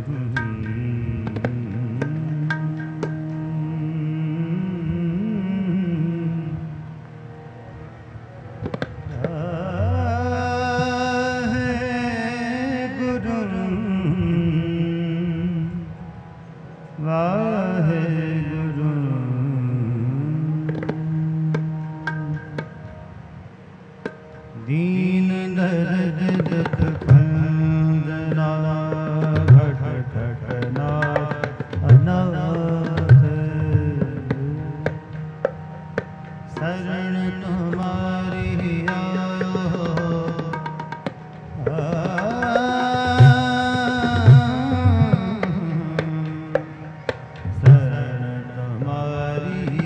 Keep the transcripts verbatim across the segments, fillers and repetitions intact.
दीन दर्द दुख फंदना घट घटना अनाथ शरण तुम्हारी आयो शरण तुम्हारी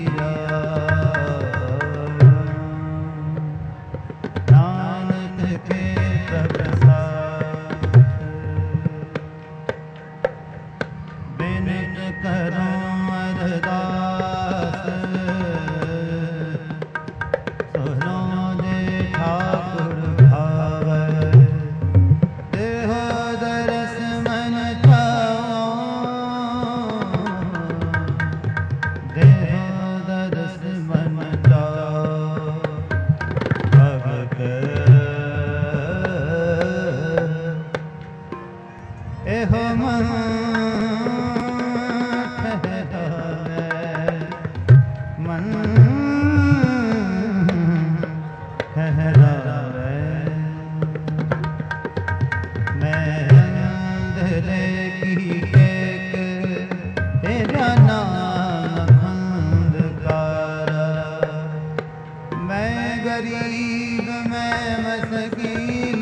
गरीब मैं मस्कीन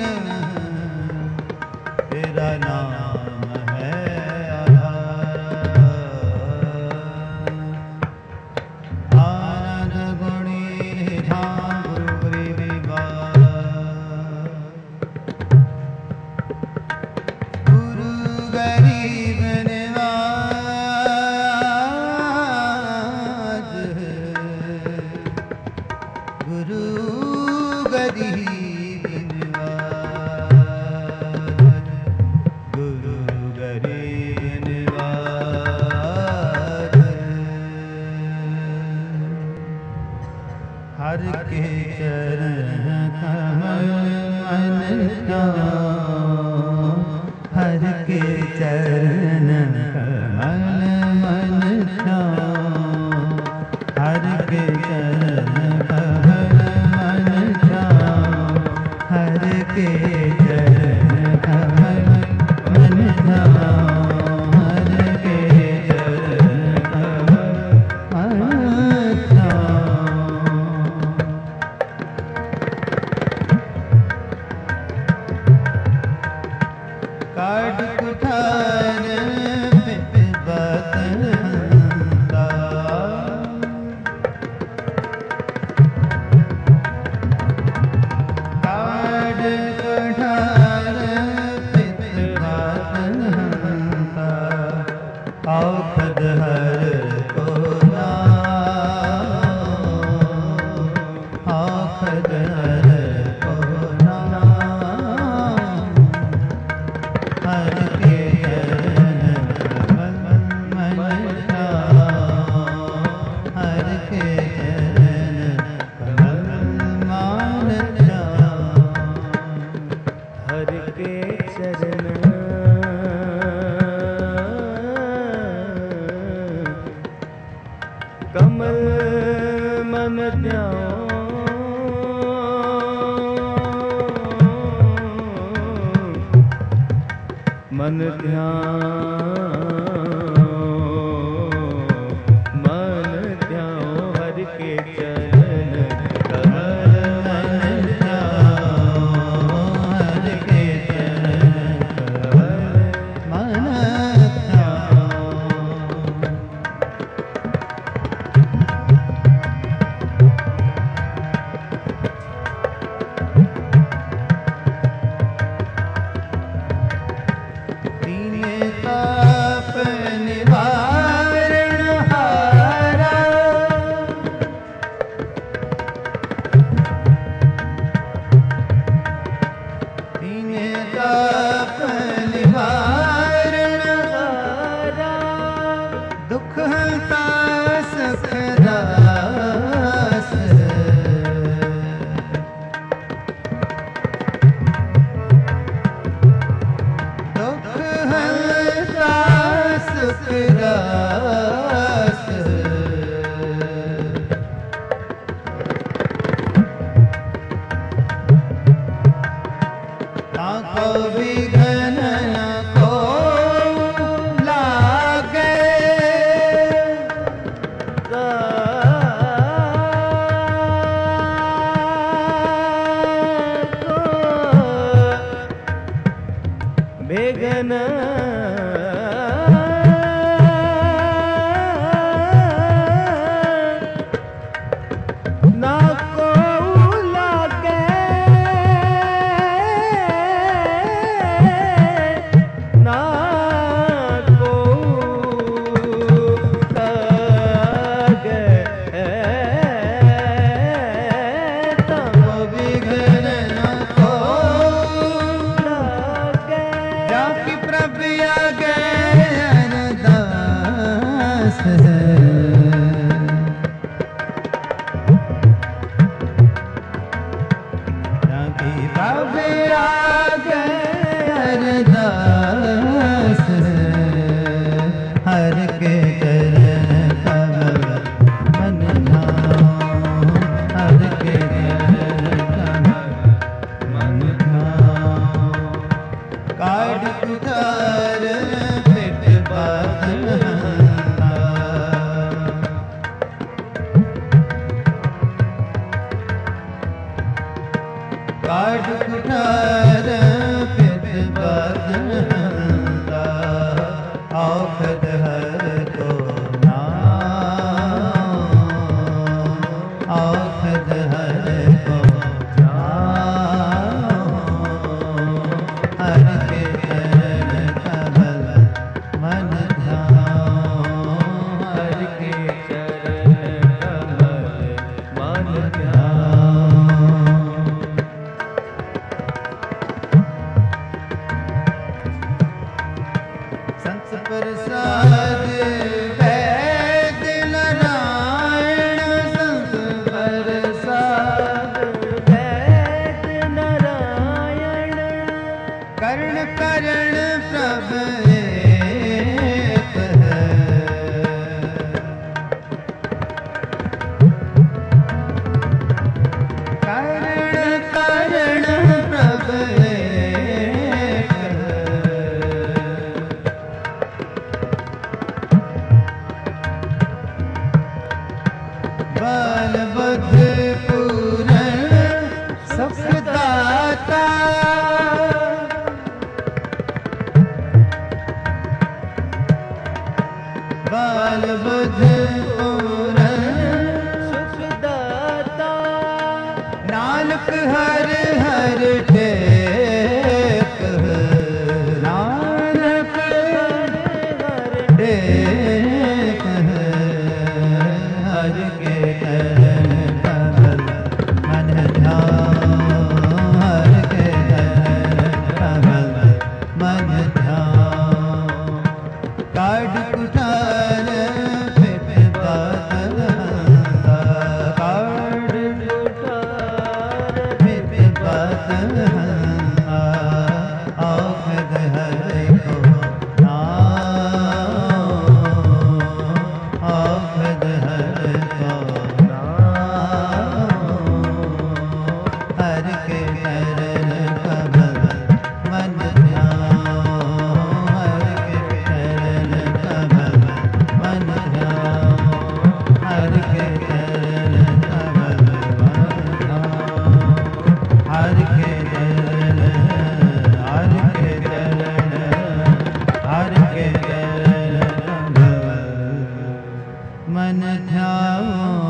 तेरा नाम है आनंद गुणी झांपुरी विवाह गुरु गरीब निवाज गुरु गरीब निवाज गुरु गरीब निवाज हर के चरण कमल मन हर के चरण कमल मन हर के चरण के चरण कमल मन हर के चरण कमल मन काट कुठार पिपत हंता औखद हर को नाम औखद हर को नाम हर के चरण कमल मन हर के चरण कमल मान हर के चरण कमल मन ध्यान मन ध्यान मन ध्यान हर के चरण कमल मन ध्यान हर के चरण कमल मन ध्यान विघ्न ना को लागे ना को लागे तब विघ्न ना को लागे जाकी प्रभु आगे अरदास है हर के चरण कमल मन ध्यान हर के चरण कमल मन ध्यान काढ़ कुठार पिट बांधना काढ़ कुठार पिट बांधना औखद हर को नाम औखद हर को नाम हर के चरण कमल मन ध्यान हर के चरण कमल मन ध्यान संत प्रसाद वैद्य नारायण संत प्रसाद वैद्य नारायण कर्ण कर्ण प्रभ एक है कर्ण कर्ण प्रभ एक बाल बुद्ध पूरण सुख दाता बाल बुद्ध पूरण सुख दाता नानक हर हर टेक नानक हर हर टेक हर के चरण कमल मन ध्यान हर के चरण कमल मन ध्यान काढ़ कुठार पिट बांधना काढ़ कुठार पिट बांधना औखद हर को नाम औखद हर को नाम हर के चरण कमल मन ध्यान हर के चरण कमल मन ध्यान हर के चरण कमल मन ध्यान हर के चरण हर के चरण हर के चरण कमल मन ध्यान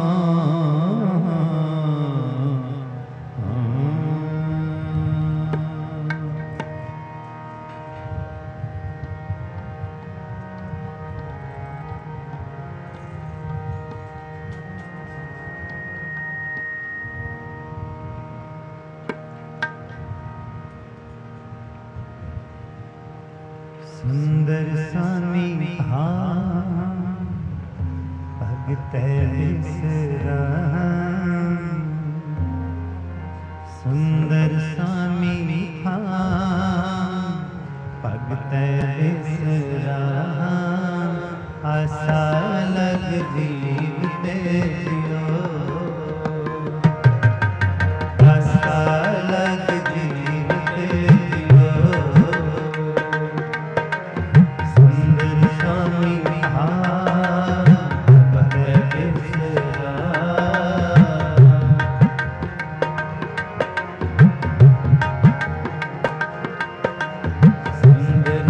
सुंदर स्वामी भगत विश्राम सुंदर स्वामी भगत विश्राम आशा लग जीव ते जियो आशा लग जीव ते जियो सुंदर स्वामी भगत विश्राम सुंदर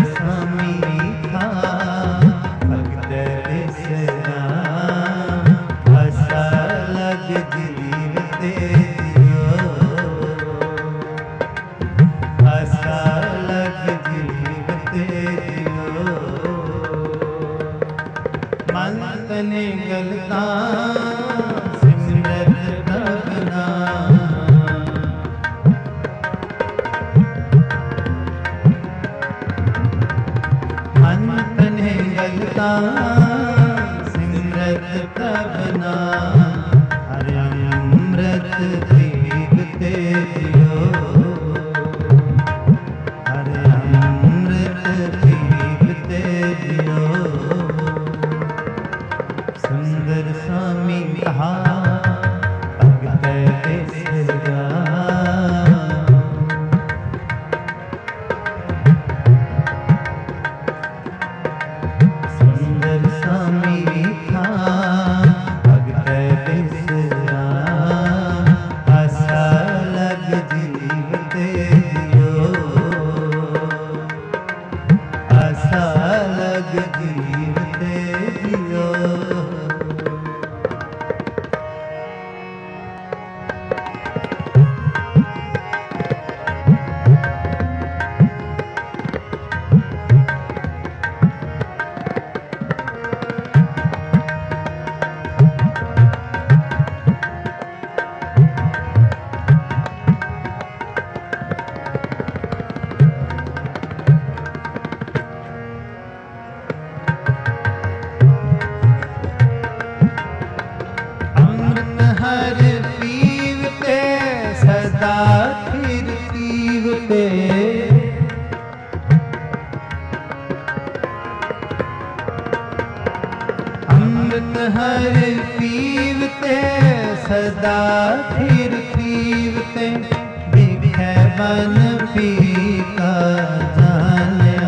ते सदा फिर पीवते बिखे बन फीका जानिया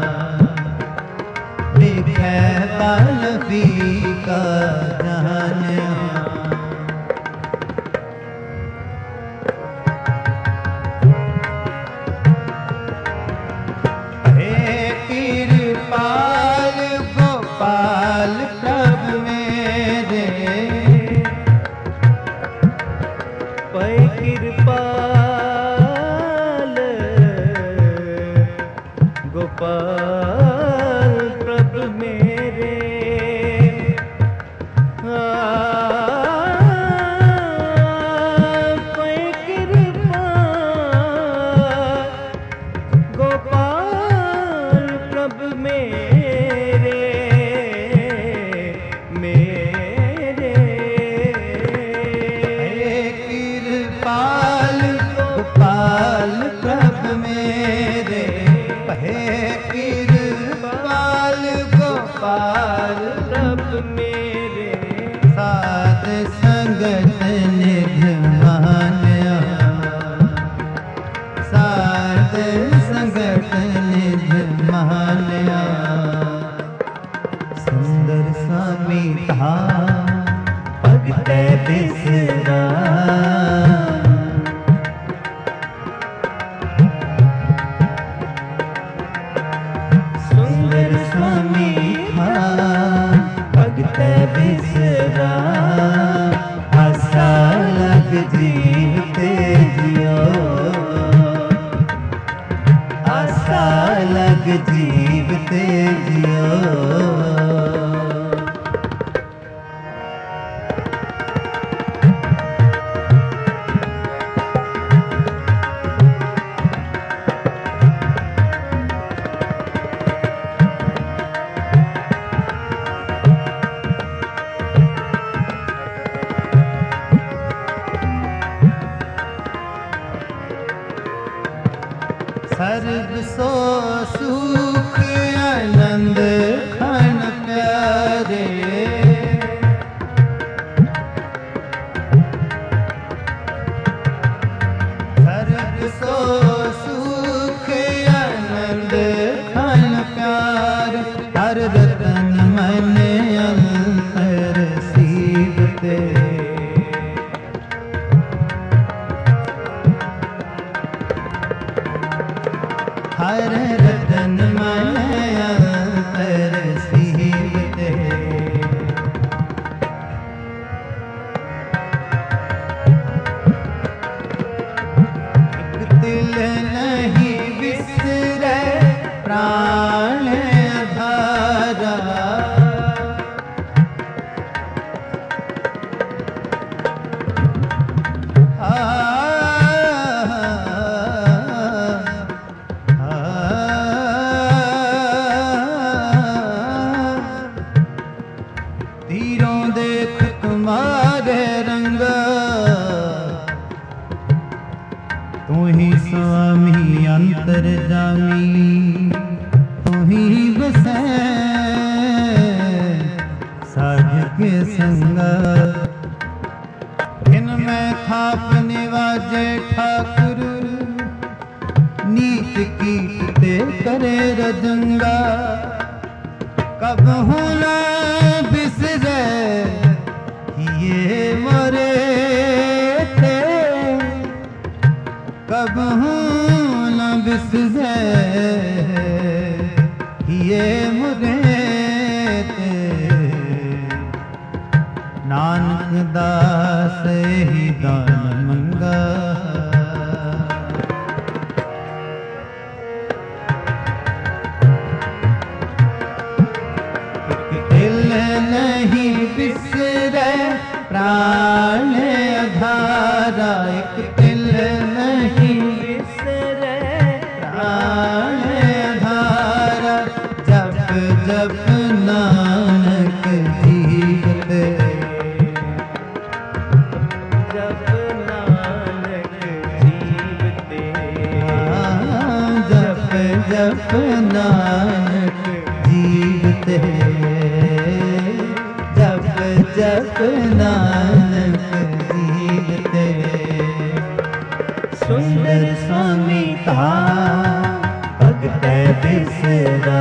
बिखे बन फीका जानिया गोपाल प्रभु मेरे कोई कृपा गोपाल प्रभु मेरे मेरे कृपाल गोपाल प्रभु मेरे हे कृपाल गोपाल प्रभु मेरे साध संगत निध मान्या साध संगत निध मान्या सुंदर स्वामी था भगत बिसरा बिसरा आशा लग जीवते जियो आशा लग जीवते जियो सर्व सो सुख आनंद खन प्यारे सर्व सो सुख आनंद खन प्यार हर रतन मन अंतर सीवते हर रतन मन अंतर सीवते एक दिल नहीं बिसरे प्राण धारा तीरों देख तुम्हारे रंग तू ही स्वामी अंतर्जामी तू ही बसे साध के संग इनमें थाप निवाजे ठाकुर नीच कीटते करे रजंगा कब होना बिसरे ये मरे थे कब होना बिसरे ये मरे थे नानक दास ही दान मंगा नहीं बिसरे प्राण अधारा एक दिल नहीं बिसरे प्राण अधारा जप जप नानक जीवते जप नानक जीवते जप जप नानक जीवते जप नानक जीवते सुंदर स्वामी था भगत बिसरा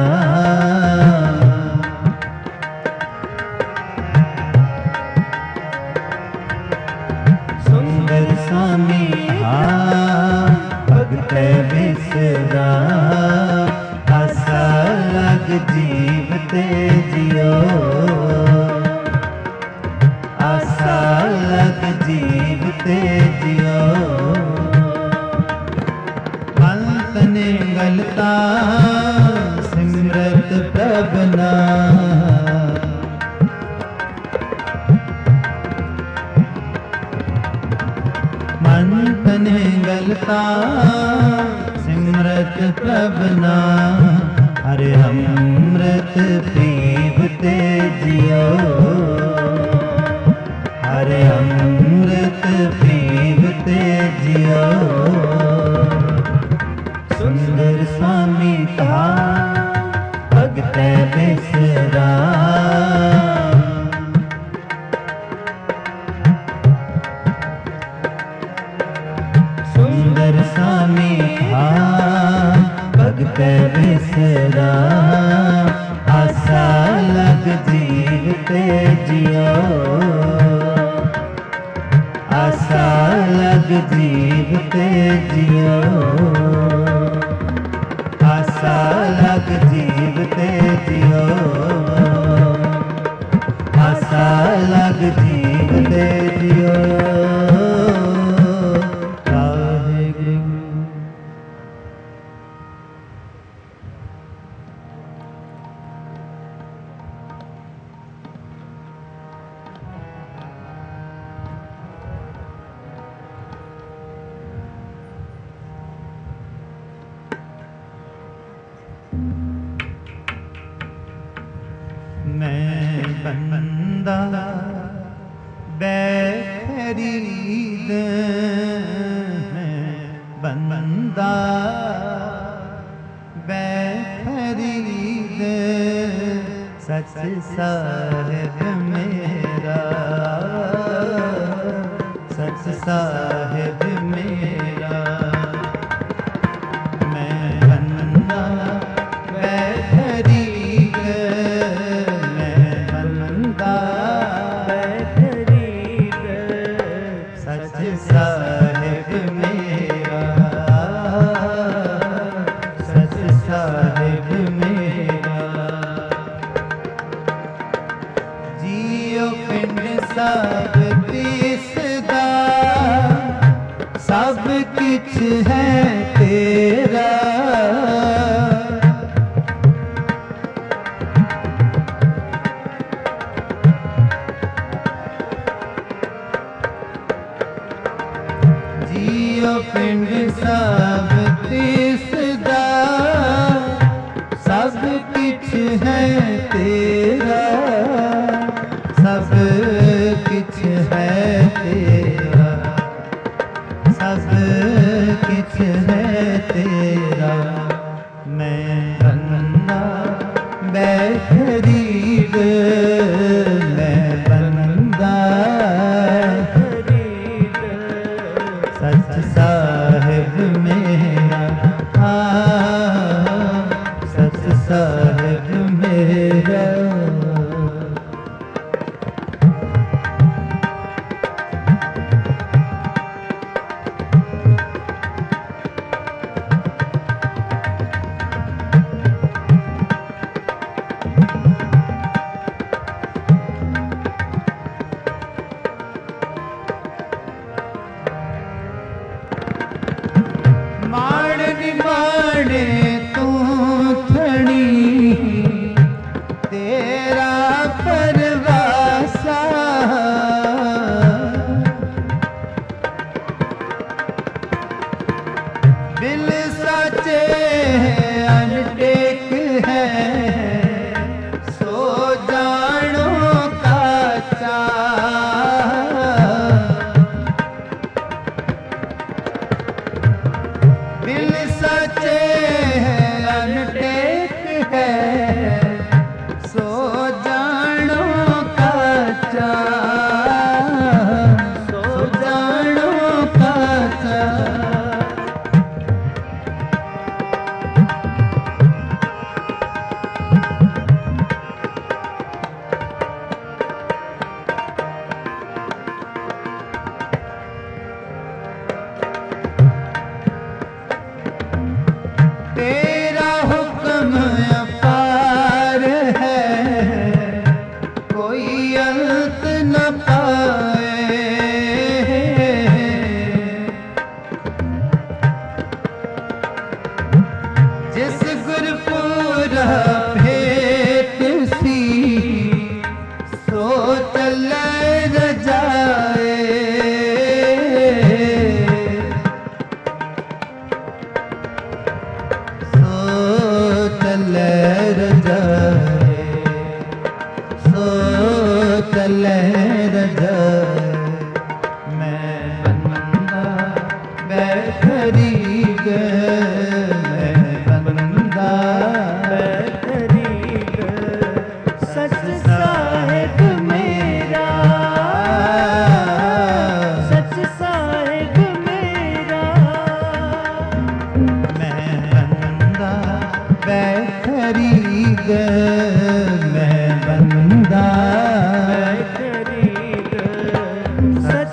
सुंदर स्वामी था भगत बिसरा आसा लग जीवते जियो आसा लग जीवते जियो अंत ने गलता सिमरत प्रभना मंत ने गलता सिमरत प्रभना हरे अमृत पीवते जियो हरे अमृत पीवते जियो सुंदर स्वामी था भगत बिसरा सुंदर स्वामी था भगत बिसरा आसा लग जीवते जियो आसा लग जीवते जियो आसा लग जीवते जियो आसा लग जीवते जियो मैं बंदा बैरीद मैं बंदा बैरीद सच साहिब मेरा सच साहिब मेरा मैं बंदा बैरीद साहिब मेरा सच साहिब मेरा जियो पिंड सब दिसदा सब किछ है तेरा जियो पिंड सब दिसदा सब किछ है तेरा सब किछ है तेरा सब किछ है तेरा मैं बंदा बैरीद मैं बंदा सच साहिब मेरा हाँ सच साहिब मेरा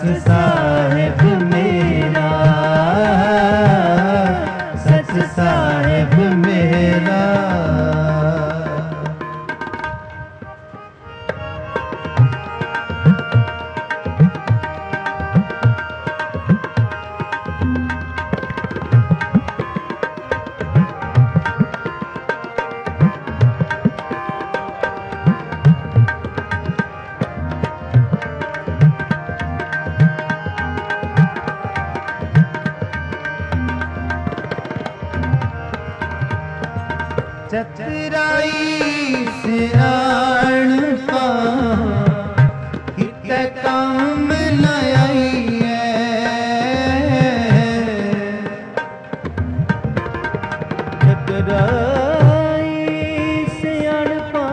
सच साहिब मेरा, सच साहिब मेरा। चतुराई सियाणपा किते काम न आई है। चतुराई सियाणपा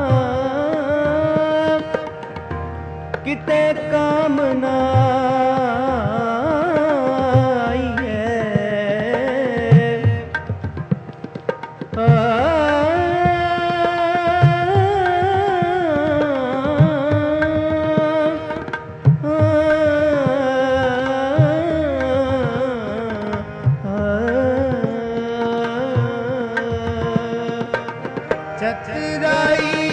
किते काम न आई है। चतुराई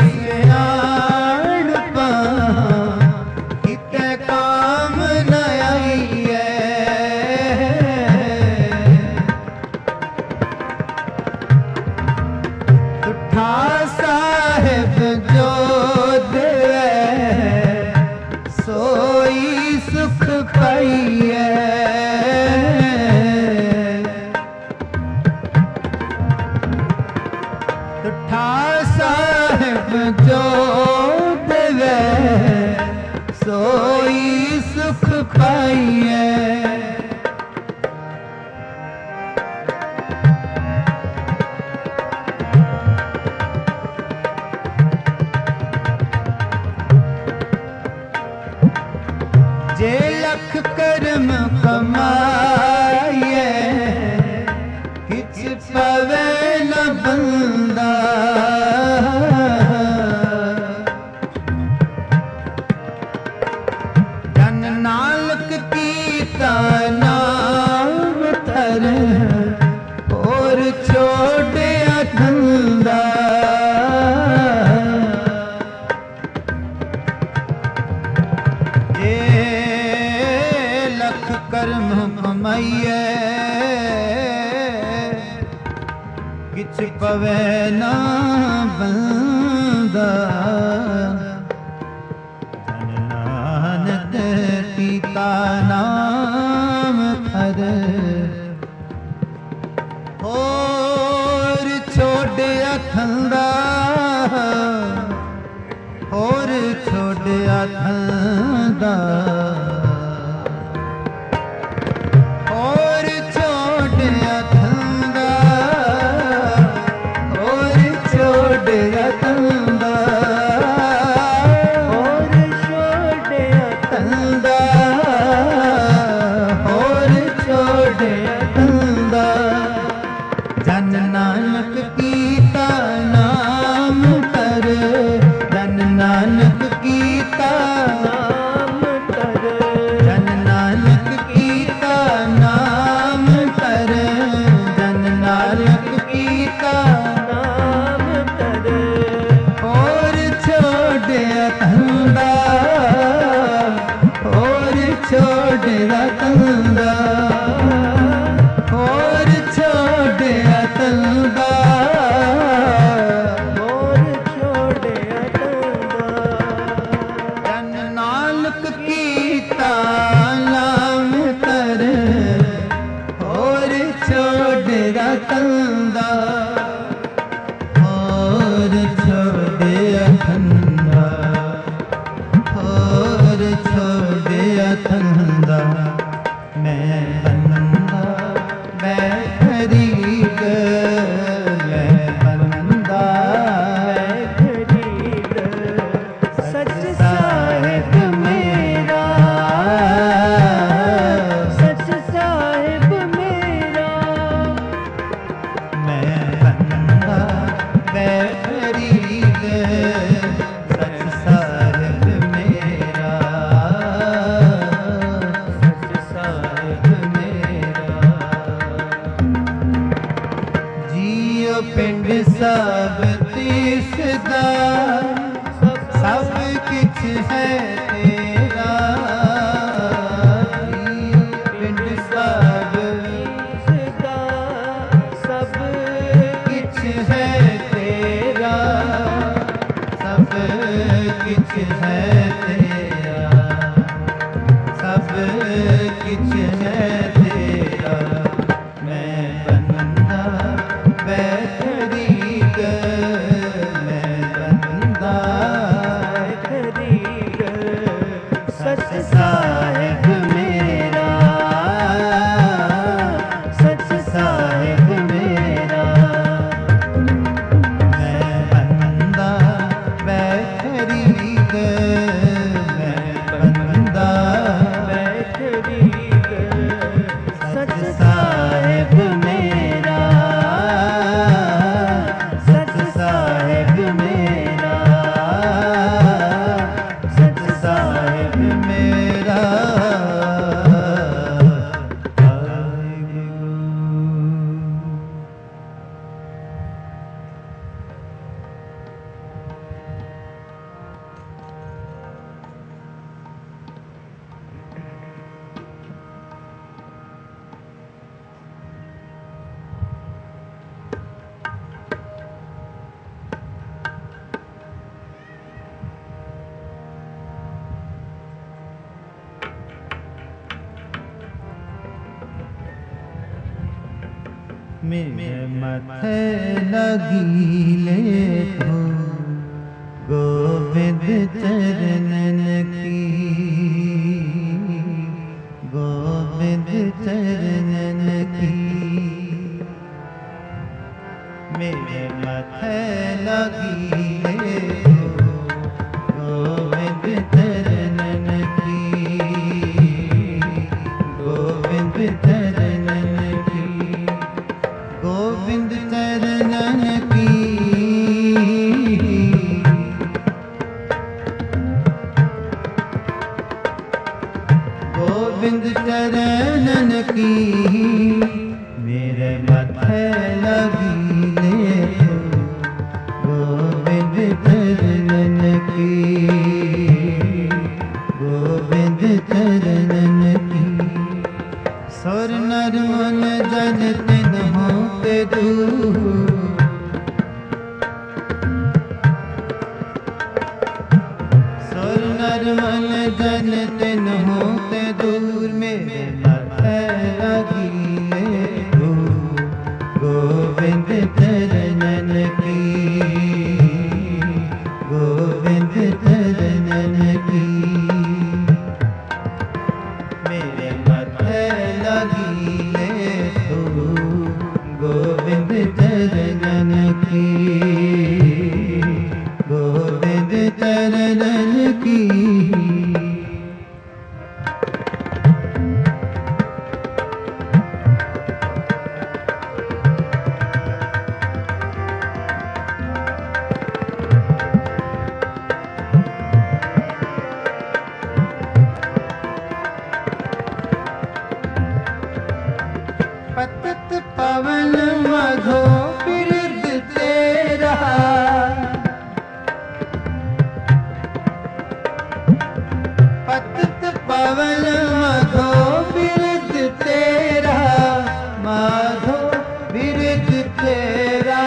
सियाणपा किते काम न आई है। तुठा साहिब जो देवे सोई सुख पाइए। तुठा साहिब जो देवे सोई सुख पाइए। जे लख कर्म कमाए किछ पवे न बंदा। जन नानक कीता नाम धर और छोड़िया धंधा। कर्म कमाइए किछ पवे ना बंदा। धन नानक कीता नाम धर और छोड़िया धंधा। और छोड़िया धंधा। और छोड़िया धंधा। और छोड़िया धंधा। और छोड़िया धंधा। और छोड़िया धंधा। जन नानक कीता नाम धर। जन नानक कीता नाम धर। जन नानक कीता नाम धर। जन नानक कीता नाम धर। और छोड़िया धंधा। और छोड़िया धंधा। और छोड़िया धंधा। और छोड़िया धंधा। जन नानक कीता नाम धर। और छोड़िया धंधा। और छोड़िया धंधा। और छोड़िया धंधा। मैं मेरे माथे लगीले तो गोविंद चरणन की, गोविंद चरणन की। मेरे माथे लगीले तो गोविंद चरणन की, गोविंद चरणन की, गोविंद चरणन की, गोविंद चरणन की। मेरे माथे लगीले तो गोविंद चरणन की, गोविंद चरणन की। सुर नर मन जन तिन होते दूर, सुर नर मन जन तिन होते दूर। मेरे माथे लगीले तो गोविंद चरणन की, गोविंद चरणन की। मेरे माथे लगीले तो गोविंद चरणन की, गोविंद चरणन की। पतित पवन मधो बिरद तेरा, पतित पवन मधो बिरद तेरा, माधो बिरद तेरा।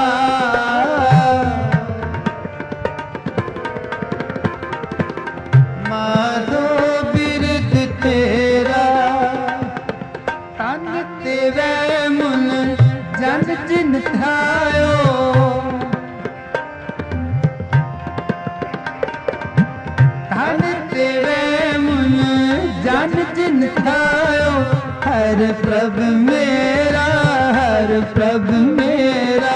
माधो बिरद तेरा, तन तेरे मुन जन जिन ध्यायो, तन तेरे मुन जन जिन ध्यायो। हर प्रभ मेरा, हर प्रभ मेरा,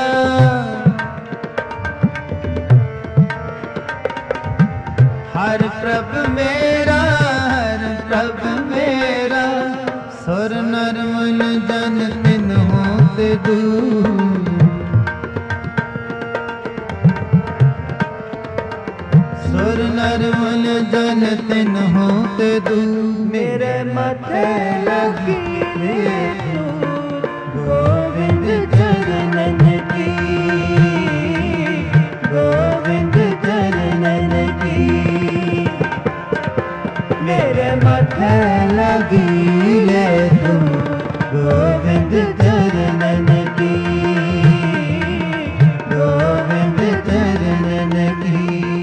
हर प्रभ मेरा, हर प्रभ मेरा। सुर नर मन जन तिन होते दूर, सुर नर मन जन तिन होते दूर। मेरे माथे लगीले तो गोविंद चरणन की, गोविंद चरणन की। मेरे माथे लगीले तो गोविंद चरणन की, गोविंद चरणन की।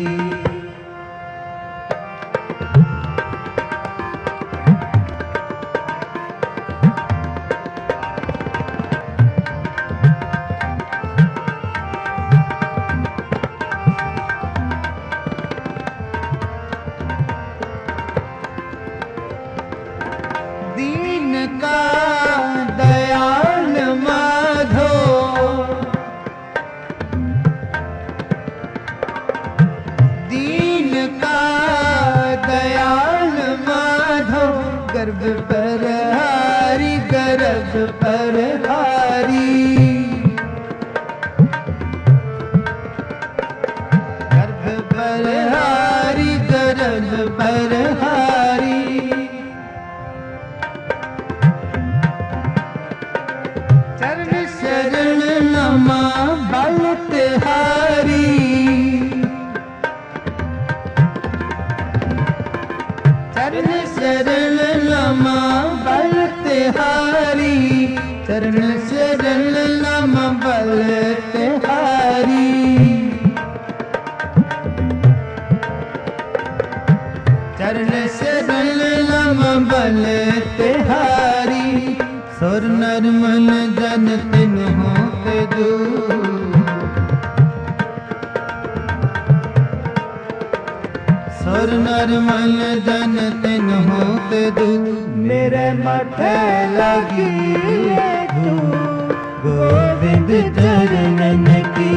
दीन का दयाल माधो, दीन का दयाल माधो। गर्भ पर हारी, गर्भ पर हारी, गर्भ पर हारी, गर्भ पर हारी। चरण शरण नमा बल तिहारी, चरण शरण नमा बल तिहारी, चरण शरण नमा बल तिहारी। चरण शरण नमा बल तिहारी। सुर नर मन जन तिन नरमल जन तिन होत दूर, मेरे माथे लगी तू गोविंद चरणन की,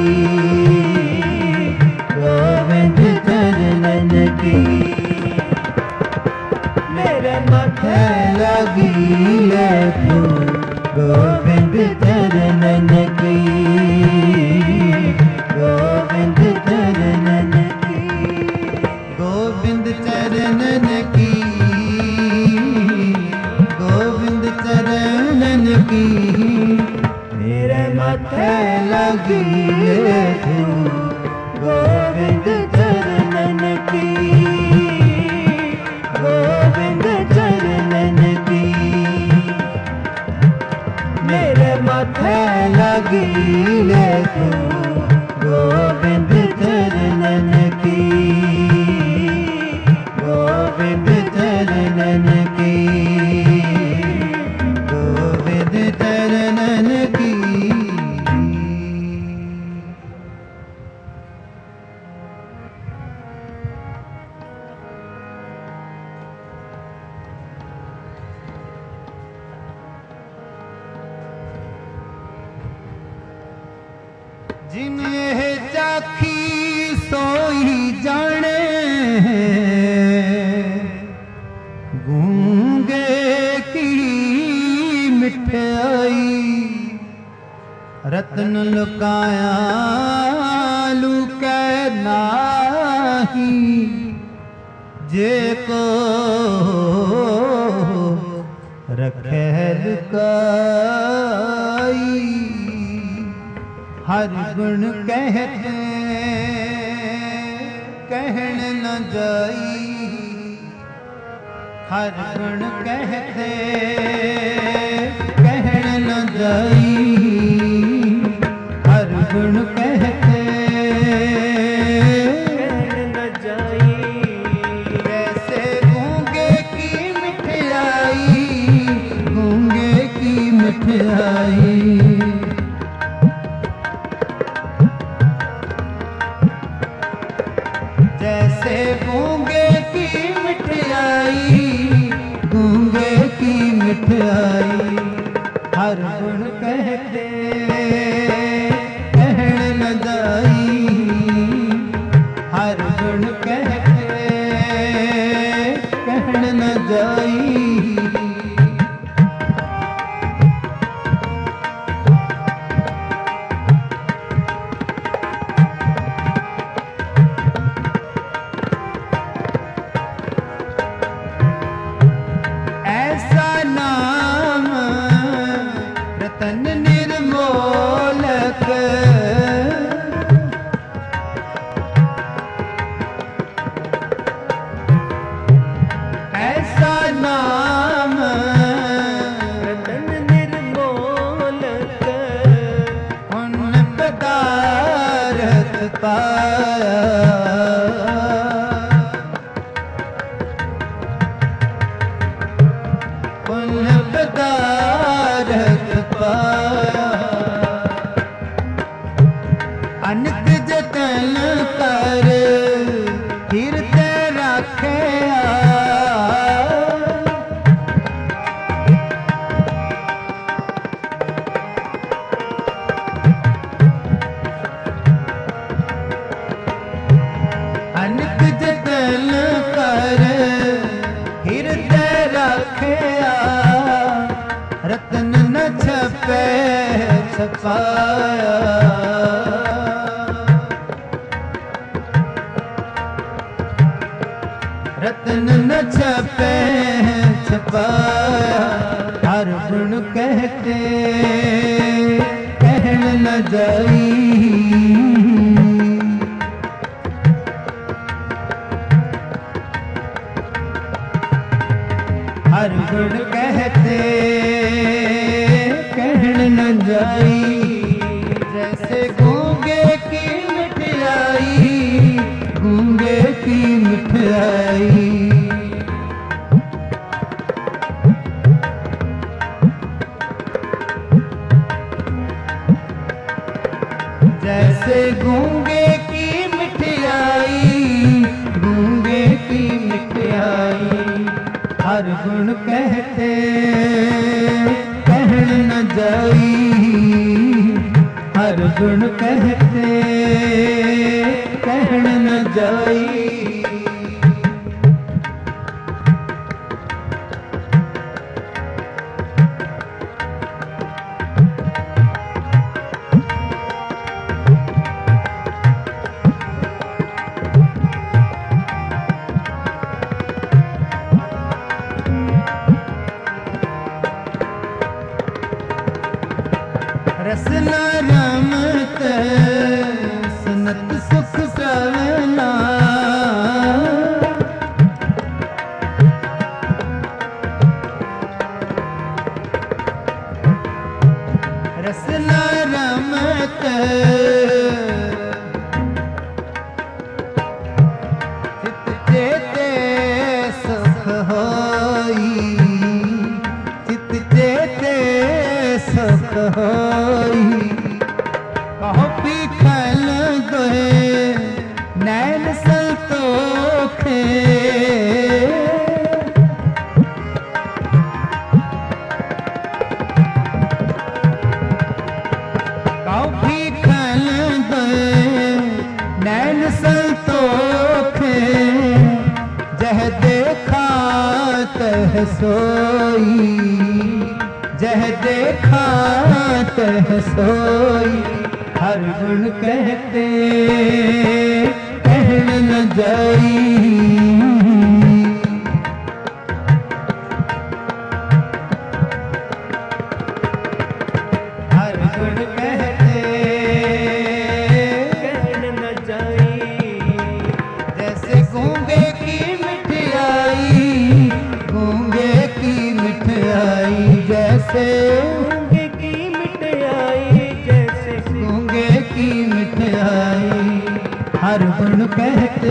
गोविंद चरणन की। मेरे माथे लगी तू गोविंद चरणन की, गोविंद चरणन की, गोविंद चरणन की, गोविंद चरणन की। मेरे माथे लगी तू गोविंद चरणन की, गोविंद चरणन की। मेरे माथे लगी तू गोविंद चरणन की, गोविंद चरणन की, गोविंद चरणन की। जिन्हें चाखी सोई जाने, गूंगे की मिठाई। रत्न लुकाया लुकै नाही, जे को रखे लुकाई। हर गुण कहते कहन न जाई, हर गुण कहते कहन न जाई, हर गुण कहते कहन न जाई। जैसे गूंगे की मिठाई, गूंगे की मिठाई। जैसे गूंगे की मिठाई, गूंगे की मिठाई। हर गुण कहते कहन न जाई, हर गुण कहते कहन न जाई। ऐसा नाम रतन निर्मोलक, ऐसा नाम रतन निर्मोलक, उन पदारथ पाया। पुण्य पदारथ पाया। अनक जतन कर हृदय रखया, अनक जतन कर हृदय रखया। रतन न छपे छपाया, रतन न छपे छपाया। हर गुण कहते कहन न जाई, हर गुण कहते कहन न जाई। जैसे गूंगे की मिठाई, गूंगे की मिठाई। जैसे गूंगे की मिठाई, गूंगे की मिठाई। हर गुण कहते कहन न जाई, हर गुण कहते कहन न जाई। रसना रमत सनत सुख प्रवना, रसना रमत चित चेते सुख होई, चित चेते सुख होई। कहो पीखल दोहे नैन संतोखे, कहो पीखल दोहे नैन संतोखे। जह देखा तह सोई, जह देखा तह सोई। हर गुण कहते कहन न जाई, हर गुण कहते कहन न जाई। जैसे गूंगे की मिठाई, गूंगे की मिठाई जैसे, गूंगे की मिठाई जैसे, गूंगे की मिठाई। हर गुण कहते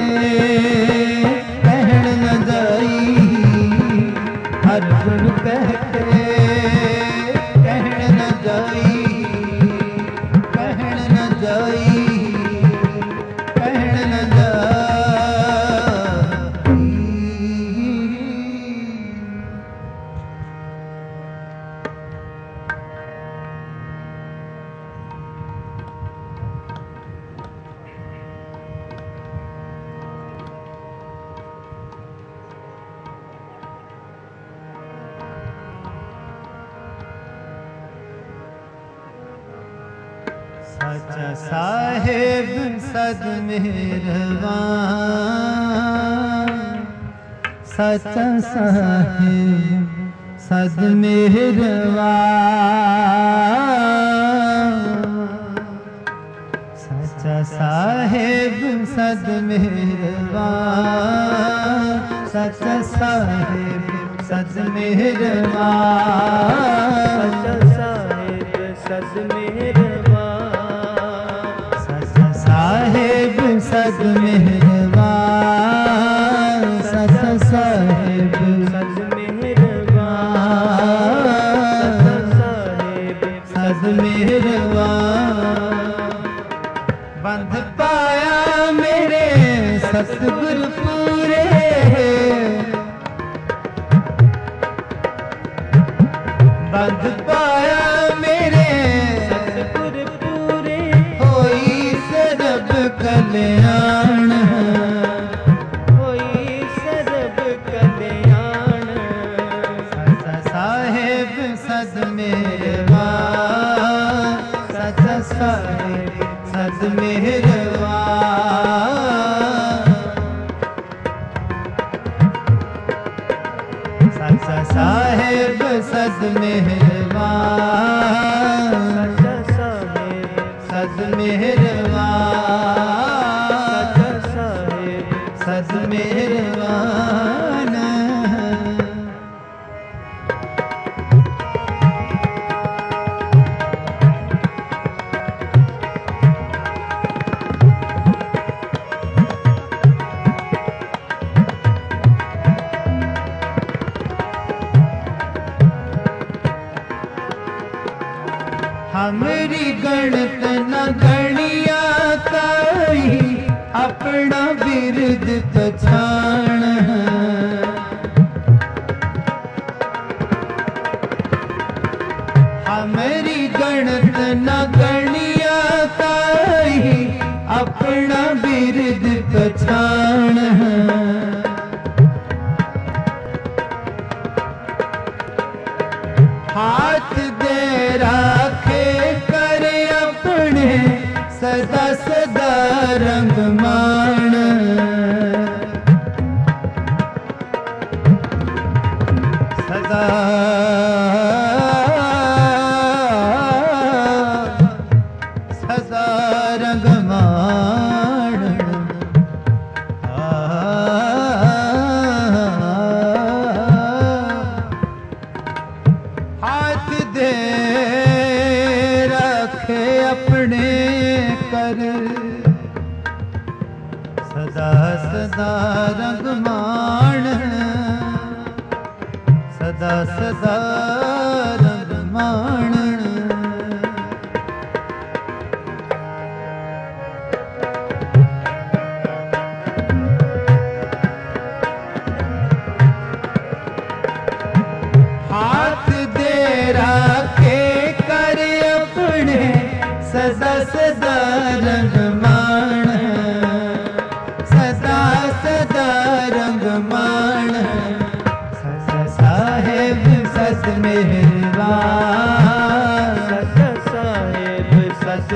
कहन न जाई, हर गुण कहते कहन न जाई, कहन न जाई, कहन न जाई। सच्चा साहेब सद मेहरबान, सच्चा साहेब सद मेहरबान, सच्चा साहेब सद मेहरबान, सच्चा साहेब सद मेहरबान, सच्चा साहेब सद मेहरबान, सच्चा साहेब सद मेहरबान, सच्चा साहेब सद मेहरबान, सच्चा साहेब सद मेहरबान। बंध पाया मेरे सतगुर पूरे, बंध पाया मेरे सतगुर पूरे। होई सरब कल्याण, होई सरब कल्याण। सच्चा साहेब सद मेहरबान, सच्चा साहेब सद मेहरबान, सच्चा साहेब सद मेहरबान, सच्चा साहेब सद मेहरबान, सच्चा साहेब सद मेहरबान। हमरी गणत न गणिया काई, अपना बिरद पछाण। मेरी गणत न गणिया ताई, अपना बिरद पछाण। हाथ दे राखे कर अपने, सदा सदा रंग मान। सदा सदा रंग मान। हाथ दे रखे अपने कर, सदा सदा रंग मान। सदा सदा रंग मान। हाथ दे राखे कर अपने, सदा सदा रंग मान। सदा सदा रंग मान। साहेब सत मेहरबान। सदा साहेब सत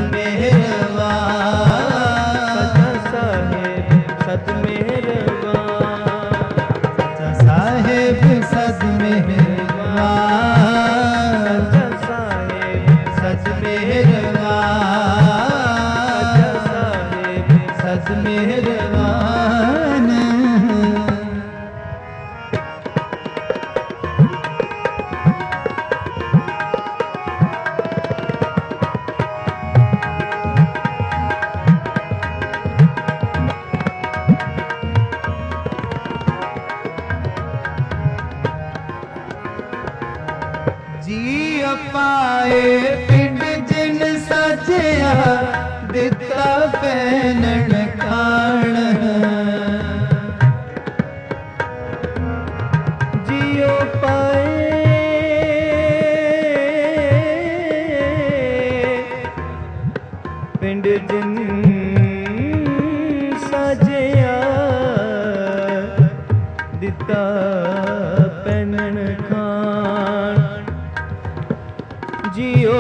मेहरबान। सदा साहेब सत मेहरबान। सच्चा साहेब सत मेहरबान। सदा साहेब सत मेहरबान। सदा साहेब सत मेहरबान। जी पाए पिंड जिन सजया, दिता पैनण खाण। जियो पाए पिंड जिन साजया, दिता पैनण खाण। जियो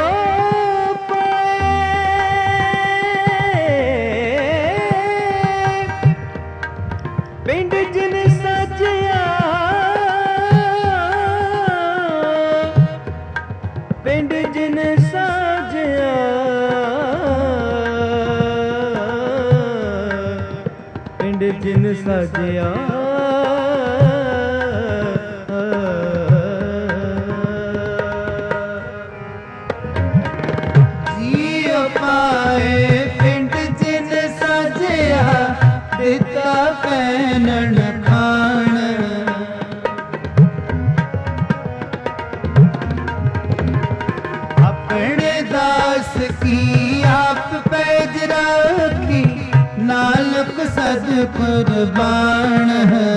पिंड जिन सजया, पिंड जिन सजया, पिंड जिन सजया। जी पाए पिंड जिन सजया, दिता पैनण खाण। अपने दास की आप पैज राखी, नानक सद कुर्बान।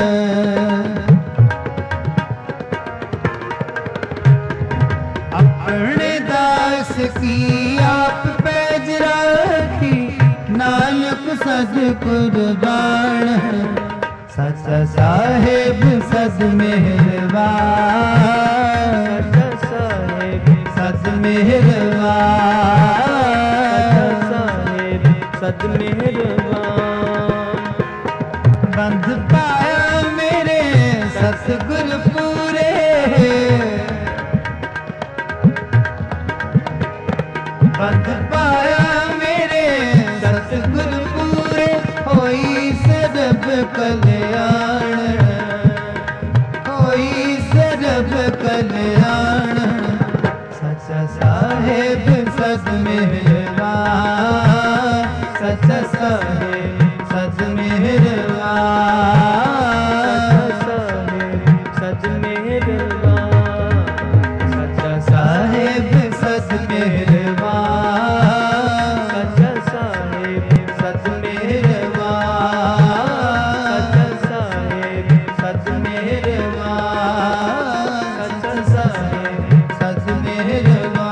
अपने दास की आप पैज राखी, नानक सद कुर्बान। सच्चा साहेब सद मेहरबान। सदा साहेब सद मेहरबान। सदा साहेब सद मेहरबान। बंध पाया मेरे सतगुर पूरे, बंध पाया मेरे सतगुर पूरे। होई सरब कल्याण, होई सरब कल्याण। सच्चा साहेब सद मेहरबान। सच्चा साहेब सद मेहरबान। सद मेहरबान। सच्चा साहेब सद मेहरबान। सदा साहेब सद मेहरबान। सदा साहेब सद मेहरबान। सदा साहेब सद मेहरबान।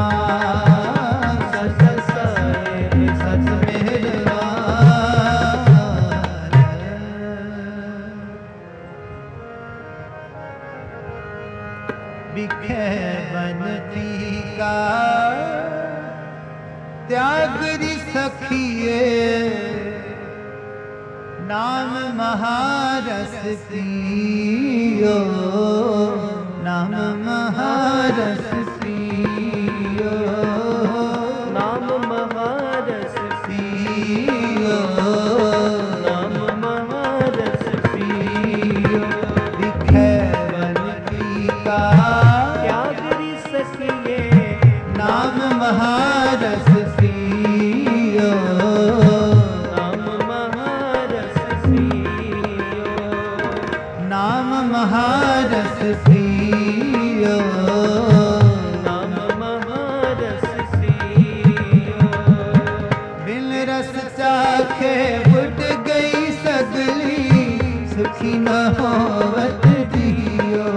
बिखे बनती का त्यागरी सखिए नाम महारस पियो नाम महारस पियो नाम महारस पियो नाम महारस पियो बिखे बनती का त्यागरी सखिए नाम महारस पियो नाम महारस पियो नाम महारस पियो नाम महारस पियो बिन रस चाखे बुट गई सगली सुखी न होवत जियो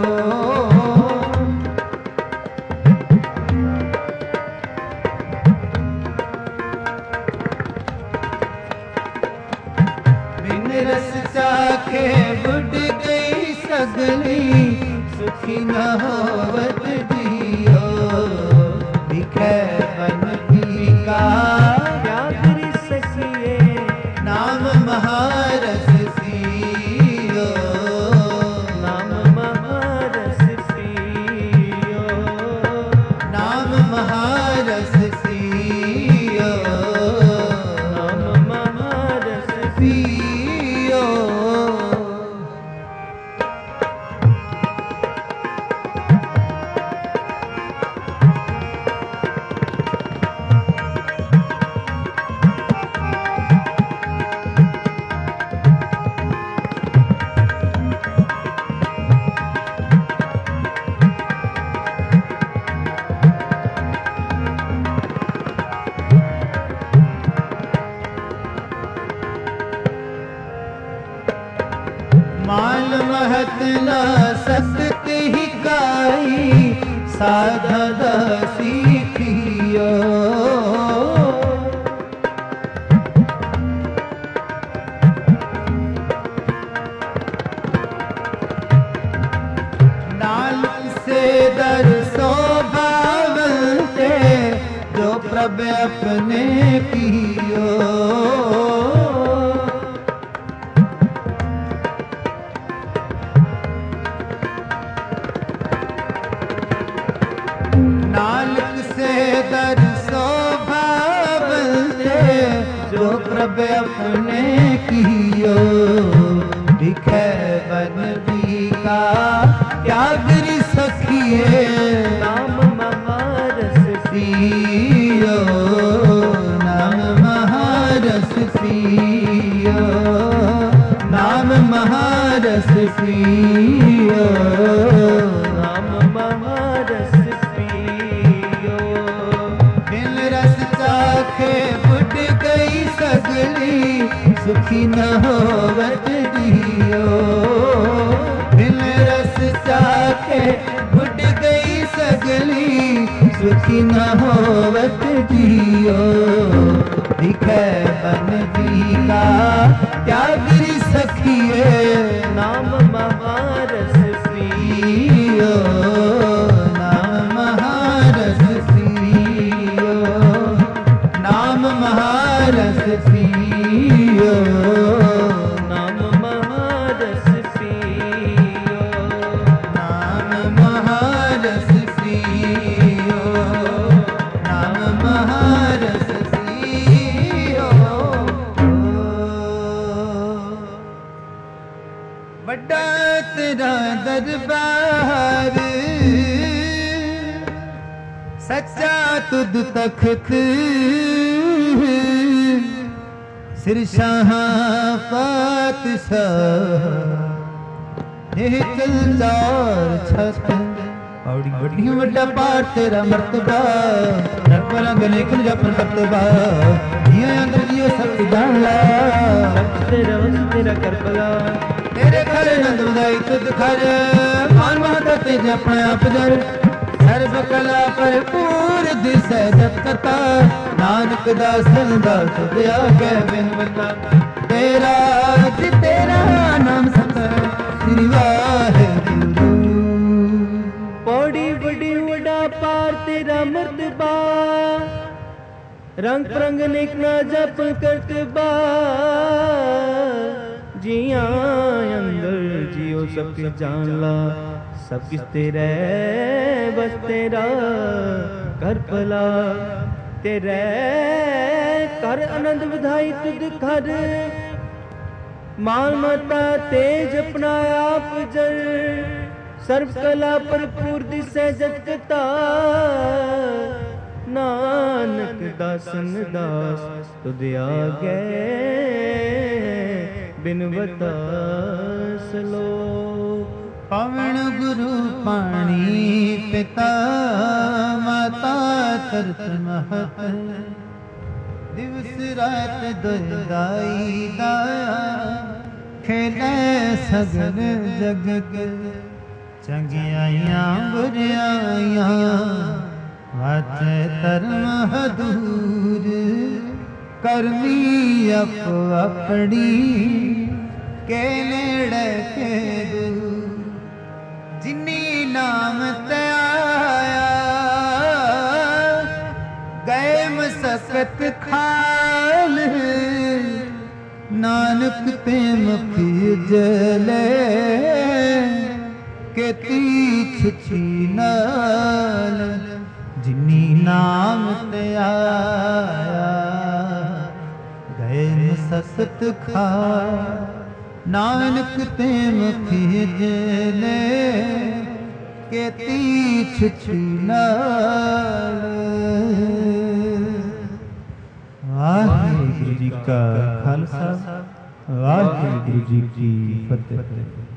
बिन रस चाखे बुट गई सगली सुखी न होवत जियो बिखे बनती का त्यागरी सखिए नाम महारस पियो नाम महारस पियो नाम महारस पियो नाम महारस पियो माल महत न सकत ही काई साधद सीखियो नाल से दर स्वभाव से जो प्रभ अपने कियो नानक से दर स्वभाव से जो प्रभ अपने कियो बिखे बनती का त्यागरी सखिए नाम महारस पियो नाम महारस पियो नाम महारस पियो नाम महारस पियो बिन रस चाखे बुट गई सगली सुखी न होवत जियो बिन रस चाखे बुट गई सगली सुखी न होवत जियो दिखे बनती का त्यागरी सखिए नाम महारस पियो नाम महारस पियो नाम महारस पियो नाम महारस पियो नाम महारस पियो नाम महारस पियो बड़ा तेरा दरबार सच्चा तुद तख्त सिर शाह पातशाह निकल चार छत औड़ी बड़ी बड़ा पाठ तेरा मर्तबा रब रंग लेखन जपन करतबा ये अंदर ये सब जान ला तेरा वंश तेरा करबला तेरे घर नंद उदाई तुद घर मान माता तेज अपने आप जर सर्व कला भरपूर दिसै जगता नानक दासन दा तुद आगे बिन बंदा तेरा जी तेरा नाम सत श्री वाहिगुरु ਔੜੀ ਵੱਡੀ ਵਡਾ ਪਾਰ ਤੇਰਾ ਮਰਤਬਾ ਰੰਗ ਪ੍ਰੰਗ ਨਿਕ ਨਾ ਜਪ ਕਰਤਬਾ ਜੀਆਂ ਅੰਦਰ ਜਿਉ ਸਭ ਕਿਸ ਜਾਣ ਲਾ ਸਭ ਕਿਸ ਤੇਰੇ ਬਸ ਤੇਰਾ ਕਰ ਭਲਾ ਤੇਰੇ ਕਰ ਆਨੰਦ ਵਧਾਈ ਤੁਧ ਘਰ ਮਾਨ ਮਤਾ ਤੇਜ ਆਪਣਾ ਆਪ ਜਰ ਸਰਬ ਕਲਾ ਭਰਪੂਰ ਦਿਸੈ ਜਗਤਾ ਨਾਨਕ ਦਾਸਨ ਦਾਸ ਤੁਧ ਆਗੇ ਬਿਨਵਤਾ ਸਲੋਕ ਪਵਨ ਗੁਰੂ ਪਾਣੀ ਪਿਤਾ ਮਾਤਾ ਤਰਤ ਮਹਤ ਦਿਵਸ ਰਾਤ ਦੁਇਦਾਈ ਦਾਇਆ ਖੇਲੇ ਸਗਲ ਜਗਤ ਚੰਗਿਆਈਆਂ ਬੁਰਿਆਈਆਂ ਵਾਚ ਧਰਮ ਹਦੂਰ ਕਰਨੀ ਅਪ ਆਪਣੀ ਕੇ ਨੇੜੇ ਕੇ ਦੂਰ ਜਿਨੀ ਨਾਮ ਤੇ ਆਇਆ ਗਏ ਮਸਕਤ ਖਾਲ ਨਾਨਕ ਤੇ ਮਖੀ ਜਲੇ ਕੇਤੀ ਛੁਛੀ ਨਾਲ ਜਿਨੀ ਨਾਮ ਤੇ ਆਇਆ ਗਏ ਮਸਕਤ ਖਾਲ ਨਾਨਕ ਤੇ ਮਖੀ ਜਲੇ ਕੇਤੀ ਛੁਛੀ ਨਾਲ ਵਾਹਿਗੁਰੂ ਜੀ ਕਾ ਖਾਲਸਾ ਵਾਹਿਗੁਰੂ ਜੀ ਕੀ ਫਤਿਹ।